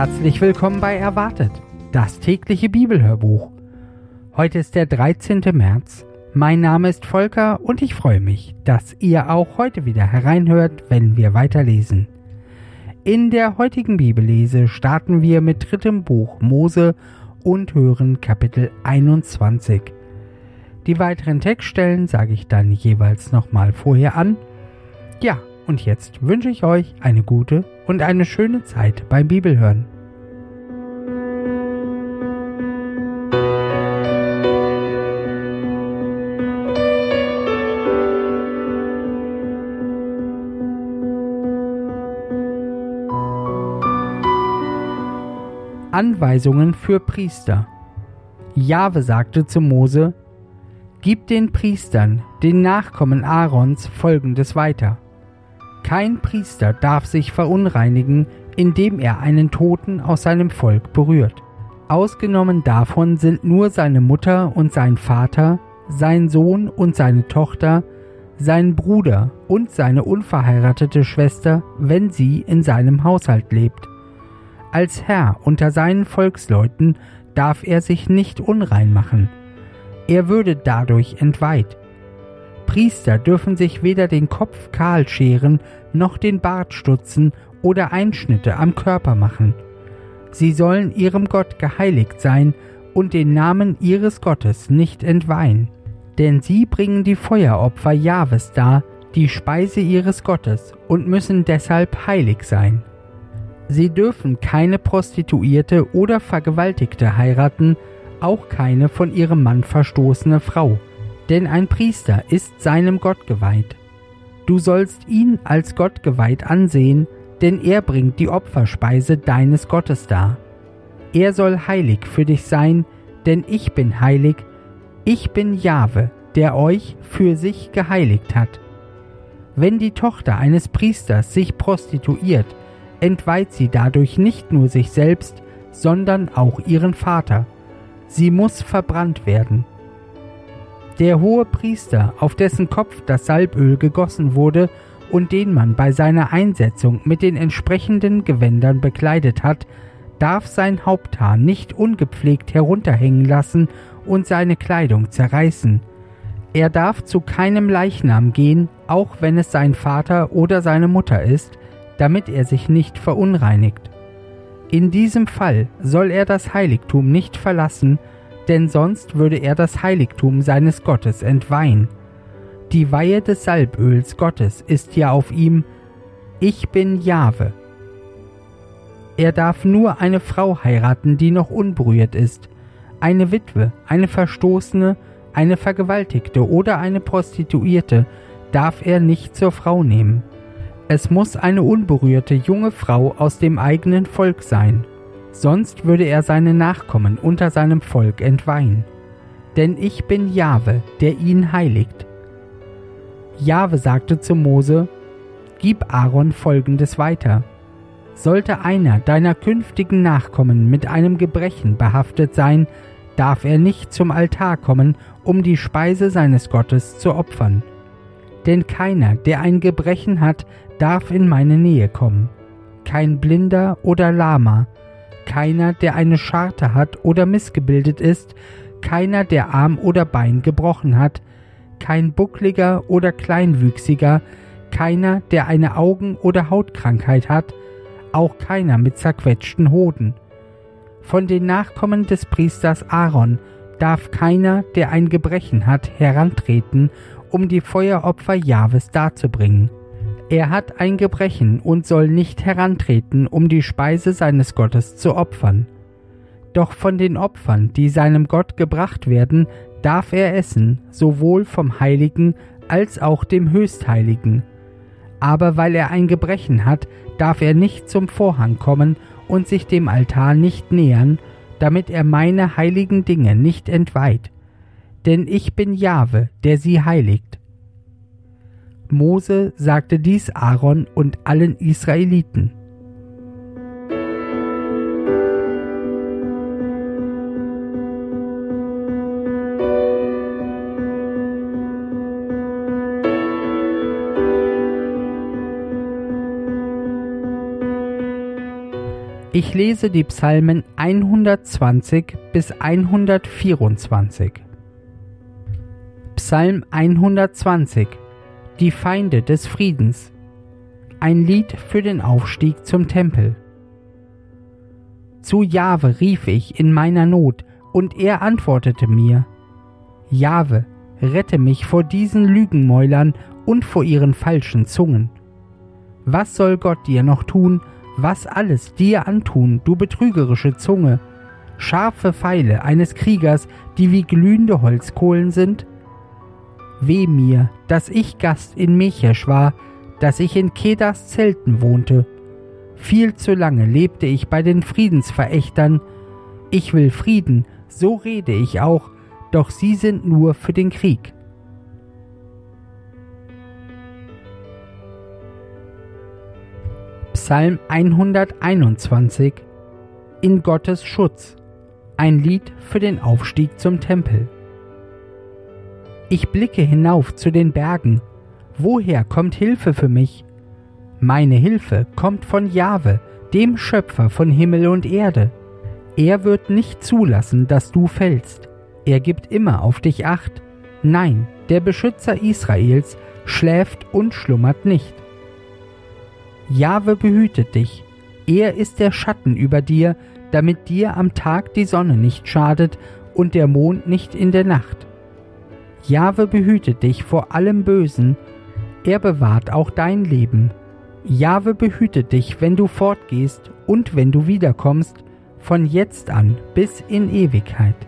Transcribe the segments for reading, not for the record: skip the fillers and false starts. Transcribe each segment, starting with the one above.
Herzlich willkommen bei Erwartet, das tägliche Bibelhörbuch. Heute ist der 13. März. Mein Name ist Volker und ich freue mich, dass ihr auch heute wieder hereinhört, wenn wir weiterlesen. In der heutigen Bibellese starten wir mit 3. Buch Mose und hören Kapitel 21. Die weiteren Textstellen sage ich dann jeweils nochmal vorher an. Ja, und jetzt wünsche ich euch eine gute und eine schöne Zeit beim Bibelhören. Anweisungen für Priester. Jahwe sagte zu Mose: Gib den Priestern, den Nachkommen Aarons, Folgendes weiter. Kein Priester darf sich verunreinigen, indem er einen Toten aus seinem Volk berührt. Ausgenommen davon sind nur seine Mutter und sein Vater, sein Sohn und seine Tochter, sein Bruder und seine unverheiratete Schwester, wenn sie in seinem Haushalt lebt. Als Herr unter seinen Volksleuten darf er sich nicht unrein machen. Er würde dadurch entweiht. Priester dürfen sich weder den Kopf kahl scheren, noch den Bart stutzen oder Einschnitte am Körper machen. Sie sollen ihrem Gott geheiligt sein und den Namen ihres Gottes nicht entweihen. Denn sie bringen die Feueropfer Jahwes dar, die Speise ihres Gottes, und müssen deshalb heilig sein. Sie dürfen keine Prostituierte oder Vergewaltigte heiraten, auch keine von ihrem Mann verstoßene Frau. Denn ein Priester ist seinem Gott geweiht. Du sollst ihn als Gott geweiht ansehen, denn er bringt die Opferspeise deines Gottes dar. Er soll heilig für dich sein, denn ich bin heilig, ich bin Jahwe, der euch für sich geheiligt hat. Wenn die Tochter eines Priesters sich prostituiert, entweiht sie dadurch nicht nur sich selbst, sondern auch ihren Vater. Sie muss verbrannt werden. Der hohe Priester, auf dessen Kopf das Salböl gegossen wurde und den man bei seiner Einsetzung mit den entsprechenden Gewändern bekleidet hat, darf sein Haupthaar nicht ungepflegt herunterhängen lassen und seine Kleidung zerreißen. Er darf zu keinem Leichnam gehen, auch wenn es sein Vater oder seine Mutter ist, damit er sich nicht verunreinigt. In diesem Fall soll er das Heiligtum nicht verlassen, denn sonst würde er das Heiligtum seines Gottes entweihen. Die Weihe des Salböls Gottes ist ja auf ihm: Ich bin Jahwe. Er darf nur eine Frau heiraten, die noch unberührt ist. Eine Witwe, eine Verstoßene, eine Vergewaltigte oder eine Prostituierte darf er nicht zur Frau nehmen. Es muss eine unberührte junge Frau aus dem eigenen Volk sein. Sonst würde er seine Nachkommen unter seinem Volk entweihen. Denn ich bin Jahwe, der ihn heiligt. Jahwe sagte zu Mose: Gib Aaron Folgendes weiter. Sollte einer deiner künftigen Nachkommen mit einem Gebrechen behaftet sein, darf er nicht zum Altar kommen, um die Speise seines Gottes zu opfern. Denn keiner, der ein Gebrechen hat, darf in meine Nähe kommen. Kein Blinder oder Lahmer, keiner, der eine Scharte hat oder missgebildet ist, keiner, der Arm oder Bein gebrochen hat, kein Buckliger oder Kleinwüchsiger, keiner, der eine Augen- oder Hautkrankheit hat, auch keiner mit zerquetschten Hoden. Von den Nachkommen des Priesters Aaron darf keiner, der ein Gebrechen hat, herantreten, um die Feueropfer Jahwes darzubringen. Er hat ein Gebrechen und soll nicht herantreten, um die Speise seines Gottes zu opfern. Doch von den Opfern, die seinem Gott gebracht werden, darf er essen, sowohl vom Heiligen als auch dem Höchstheiligen. Aber weil er ein Gebrechen hat, darf er nicht zum Vorhang kommen und sich dem Altar nicht nähern, damit er meine heiligen Dinge nicht entweiht. Denn ich bin Jahwe, der sie heiligt. Mose sagte dies Aaron und allen Israeliten. Ich lese die Psalmen 120 bis 124. Psalm 120. Die Feinde des Friedens. Ein Lied für den Aufstieg zum Tempel. Zu Jahwe rief ich in meiner Not, und er antwortete mir. Jahwe, rette mich vor diesen Lügenmäulern und vor ihren falschen Zungen. Was soll Gott dir noch tun, was alles dir antun, du betrügerische Zunge, scharfe Pfeile eines Kriegers, die wie glühende Holzkohlen sind? Weh mir, dass ich Gast in Mechesch war, dass ich in Kedas Zelten wohnte. Viel zu lange lebte ich bei den Friedensverächtern. Ich will Frieden, so rede ich auch, doch sie sind nur für den Krieg. Psalm 121. In Gottes Schutz. Ein Lied für den Aufstieg zum Tempel. Ich blicke hinauf zu den Bergen. Woher kommt Hilfe für mich? Meine Hilfe kommt von Jahwe, dem Schöpfer von Himmel und Erde. Er wird nicht zulassen, dass du fällst. Er gibt immer auf dich Acht. Nein, der Beschützer Israels schläft und schlummert nicht. Jahwe behütet dich. Er ist der Schatten über dir, damit dir am Tag die Sonne nicht schadet und der Mond nicht in der Nacht. Jahwe behütet dich vor allem Bösen. Er bewahrt auch dein Leben. Jahwe behütet dich, wenn du fortgehst und wenn du wiederkommst, von jetzt an bis in Ewigkeit.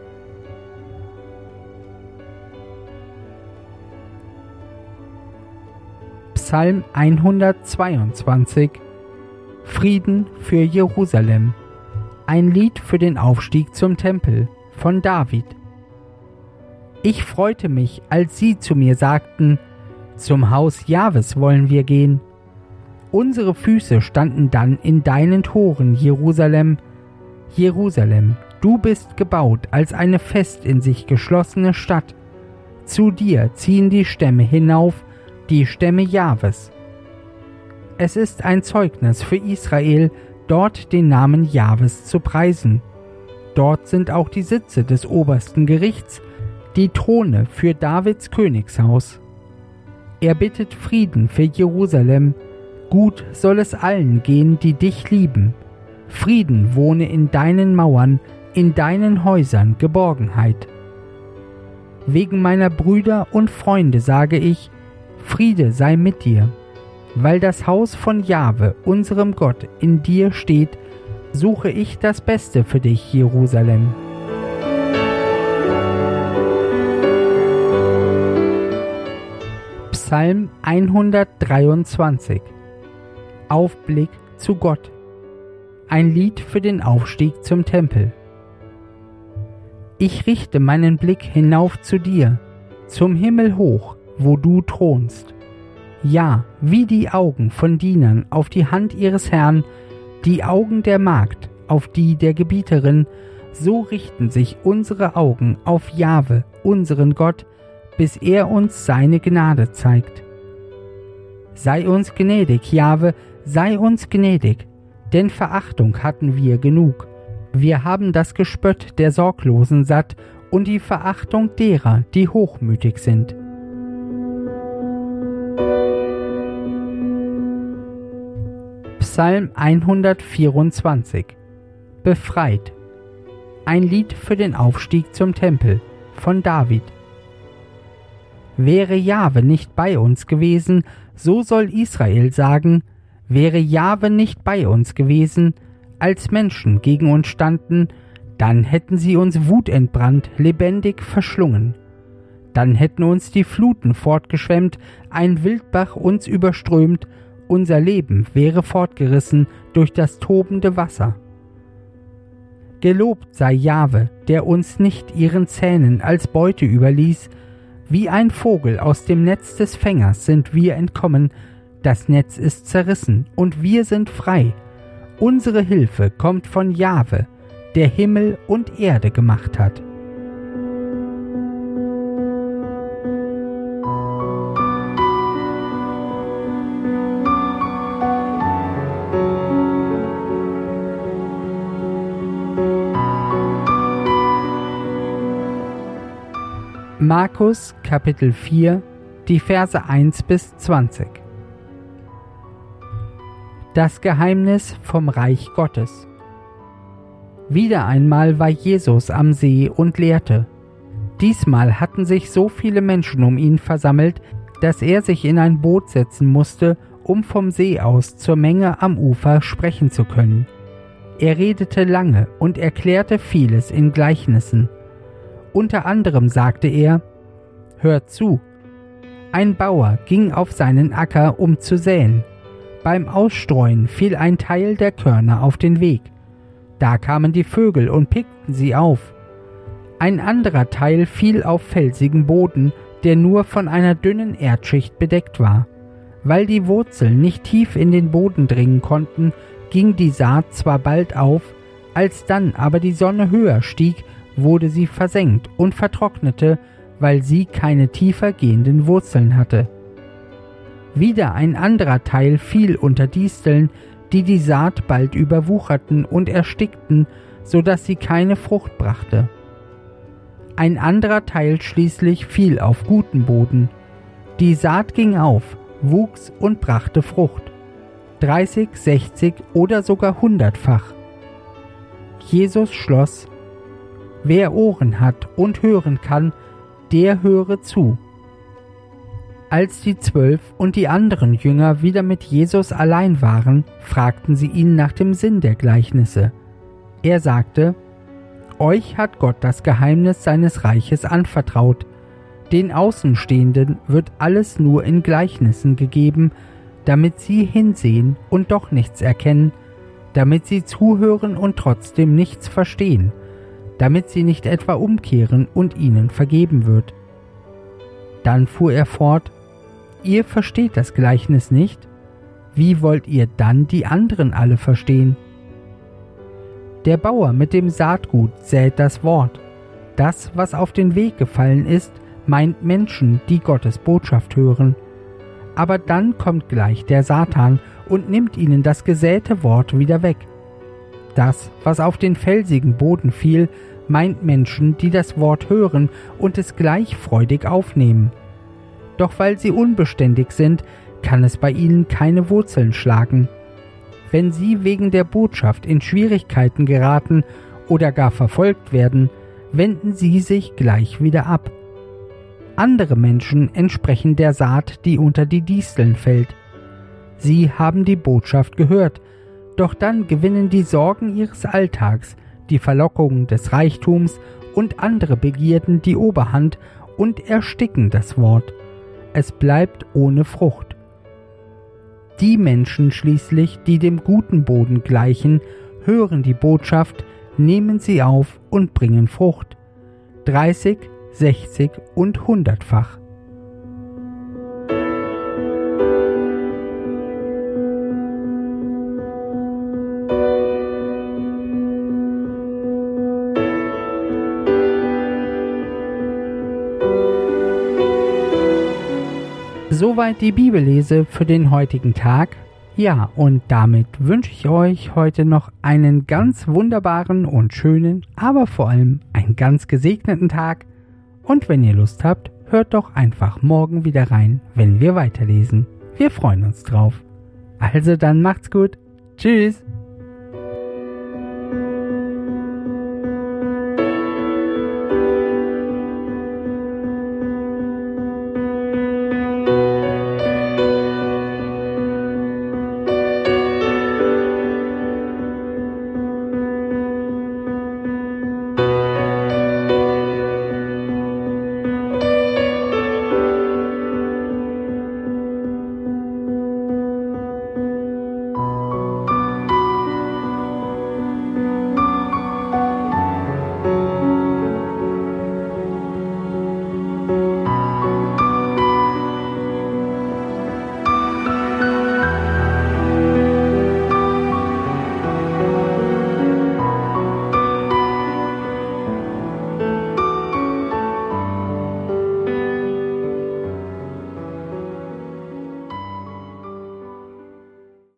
Psalm 122. Frieden für Jerusalem. Ein Lied für den Aufstieg zum Tempel von David. Ich freute mich, als sie zu mir sagten, zum Haus Jahwes wollen wir gehen. Unsere Füße standen dann in deinen Toren, Jerusalem. Jerusalem, du bist gebaut als eine fest in sich geschlossene Stadt. Zu dir ziehen die Stämme hinauf, die Stämme Jahwes. Es ist ein Zeugnis für Israel, dort den Namen Jahwes zu preisen. Dort sind auch die Sitze des obersten Gerichts, die Throne für Davids Königshaus. Er bittet Frieden für Jerusalem. Gut soll es allen gehen, die dich lieben. Frieden wohne in deinen Mauern, in deinen Häusern Geborgenheit. Wegen meiner Brüder und Freunde sage ich, Friede sei mit dir. Weil das Haus von Jahwe, unserem Gott, in dir steht, suche ich das Beste für dich, Jerusalem. Psalm 123. Aufblick zu Gott. Ein Lied für den Aufstieg zum Tempel. Ich richte meinen Blick hinauf zu dir, zum Himmel hoch, wo du thronst. Ja, wie die Augen von Dienern auf die Hand ihres Herrn, die Augen der Magd auf die der Gebieterin, so richten sich unsere Augen auf Jahwe, unseren Gott, bis er uns seine Gnade zeigt. Sei uns gnädig, Jahwe, sei uns gnädig, denn Verachtung hatten wir genug. Wir haben das Gespött der Sorglosen satt und die Verachtung derer, die hochmütig sind. Psalm 124. Befreit. Ein Lied für den Aufstieg zum Tempel von David. Wäre Jahwe nicht bei uns gewesen, so soll Israel sagen, wäre Jahwe nicht bei uns gewesen, als Menschen gegen uns standen, dann hätten sie uns wutentbrannt, lebendig verschlungen. Dann hätten uns die Fluten fortgeschwemmt, ein Wildbach uns überströmt, unser Leben wäre fortgerissen durch das tobende Wasser. Gelobt sei Jahwe, der uns nicht ihren Zähnen als Beute überließ. Wie ein Vogel aus dem Netz des Fängers sind wir entkommen, das Netz ist zerrissen und wir sind frei. Unsere Hilfe kommt von Jahwe, der Himmel und Erde gemacht hat. Markus Kapitel 4, die Verse 1 bis 20. Das Geheimnis vom Reich Gottes. Wieder einmal war Jesus am See und lehrte. Diesmal hatten sich so viele Menschen um ihn versammelt, dass er sich in ein Boot setzen musste, um vom See aus zur Menge am Ufer sprechen zu können. Er redete lange und erklärte vieles in Gleichnissen. Unter anderem sagte er: Hört zu! Ein Bauer ging auf seinen Acker, um zu säen. Beim Ausstreuen fiel ein Teil der Körner auf den Weg. Da kamen die Vögel und pickten sie auf. Ein anderer Teil fiel auf felsigen Boden, der nur von einer dünnen Erdschicht bedeckt war. Weil die Wurzeln nicht tief in den Boden dringen konnten, ging die Saat zwar bald auf, als dann aber die Sonne höher stieg, wurde sie versenkt und vertrocknete, weil sie keine tiefer gehenden Wurzeln hatte. Wieder ein anderer Teil fiel unter Disteln, die die Saat bald überwucherten und erstickten, so dass sie keine Frucht brachte. Ein anderer Teil schließlich fiel auf guten Boden. Die Saat ging auf, wuchs und brachte Frucht, 30, 60 oder sogar 100-fach. Jesus schloss: Wer Ohren hat und hören kann, der höre zu. Als die 12 und die anderen Jünger wieder mit Jesus allein waren, fragten sie ihn nach dem Sinn der Gleichnisse. Er sagte: Euch hat Gott das Geheimnis seines Reiches anvertraut. Den Außenstehenden wird alles nur in Gleichnissen gegeben, damit sie hinsehen und doch nichts erkennen, damit sie zuhören und trotzdem nichts verstehen, damit sie nicht etwa umkehren und ihnen vergeben wird. Dann fuhr er fort: Ihr versteht das Gleichnis nicht? Wie wollt ihr dann die anderen alle verstehen? Der Bauer mit dem Saatgut sät das Wort. Das, was auf den Weg gefallen ist, meint Menschen, die Gottes Botschaft hören. Aber dann kommt gleich der Satan und nimmt ihnen das gesäte Wort wieder weg. Das, was auf den felsigen Boden fiel, meint Menschen, die das Wort hören und es gleich freudig aufnehmen. Doch weil sie unbeständig sind, kann es bei ihnen keine Wurzeln schlagen. Wenn sie wegen der Botschaft in Schwierigkeiten geraten oder gar verfolgt werden, wenden sie sich gleich wieder ab. Andere Menschen entsprechen der Saat, die unter die Disteln fällt. Sie haben die Botschaft gehört, doch dann gewinnen die Sorgen ihres Alltags, die Verlockungen des Reichtums und andere Begierden die Oberhand und ersticken das Wort. Es bleibt ohne Frucht. Die Menschen schließlich, die dem guten Boden gleichen, hören die Botschaft, nehmen sie auf und bringen Frucht, 30, 60 und 100-fach. Soweit die Bibellese für den heutigen Tag. Ja, und damit wünsche ich euch heute noch einen ganz wunderbaren und schönen, aber vor allem einen ganz gesegneten Tag. Und wenn ihr Lust habt, hört doch einfach morgen wieder rein, wenn wir weiterlesen. Wir freuen uns drauf. Also dann macht's gut. Tschüss.